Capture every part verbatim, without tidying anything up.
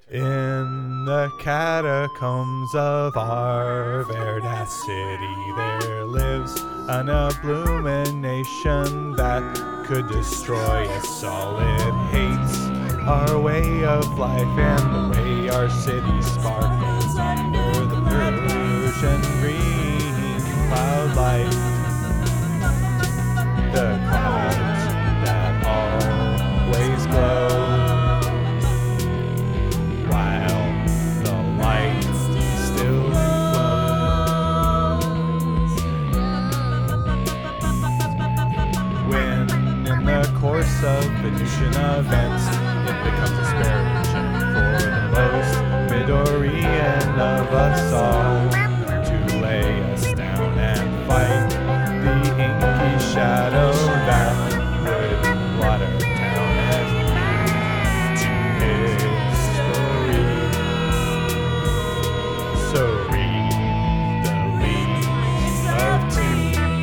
In the catacombs of our Verdas city, there lives an abomination that could destroy us all. It hates our way of life and the way our city sparkles under the Persian green cloud light. The clouds that always glow, while the light still glows. When in the course of Venetian events it becomes inspiration for the most Midorian of us all to lay us down and fight the inky shadow that would blot our town and to history. So read the leaves of tea.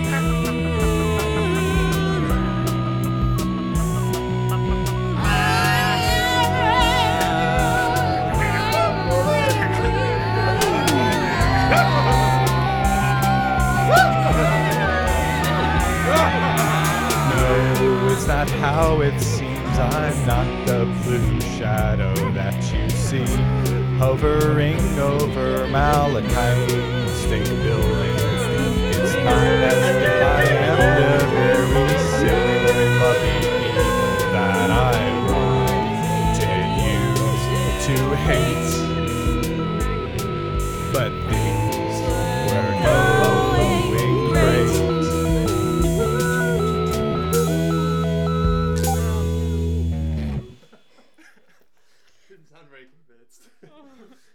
No, it's not how it seems. I'm not the blue shadow that you see hovering over Malachite State Building. It's not as if I am the very silly puppy that I wanted you to hate. But these were going great. Didn't sound very convinced.